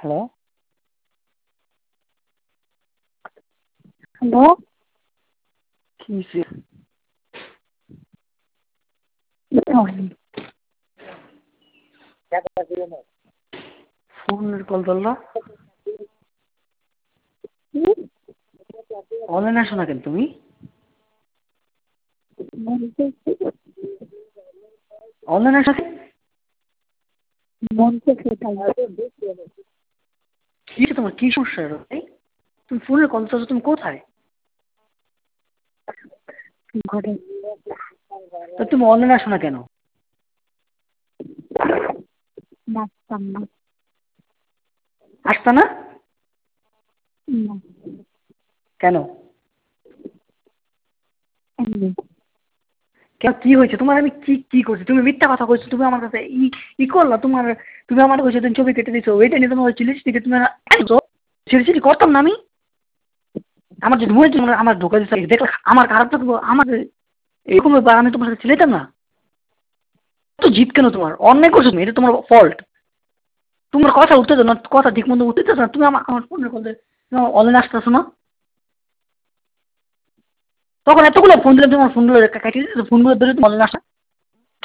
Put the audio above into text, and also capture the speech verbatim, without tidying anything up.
Hello, hello, কি হইছে? ফোনের কল ধরলো। অনলাইনে আসো না কেন তুমি? অনলাইনে আসো কেন? কি হয়েছে তোমার? কি সমস্যা ভাই? তুমি ফোনের কল ধরছো, তুমি কোথায়? তা তুমি অনলাইনে আসো না কেন? আসতা না কেন? কেন, কি হয়েছে তোমার? আমি কি কি করছি? তুমি মিথ্যা কথা কইছো। তুমি আমার কাছে ই ই করলা। তোমার তুমি আমার কইছো তুমি ছবি কেটে দিছো, ওইটা নিয়ে তোমার চিলিস থেকে তুমি আনছো। চিলি চিলি করতাম না আমি? আমার যদি মনে হচ্ছে আমার ঢোকা দিচ্ছে, দেখলে আমার খারাপ লাগবো? আমার এরকম ব্যাপার, আমি তোমার সাথে ছিলাম না। তো জিত কেন? তোমার অন্যায় করছো তুমি, এটা তোমার ফল্ট। তোমার কথা উঠতেছো না, কথা ঠিক মতো উঠতেছো না। তুমি আমার আমার ফোনের কল অনলাইনে আসতেছো না। তখন এতগুলো ফোন দিলাম, তোমার ফোনগুলো কাটিয়ে দিচ্ছ, ফোনগুলো ধরে তুমি অনলাইনে আসা।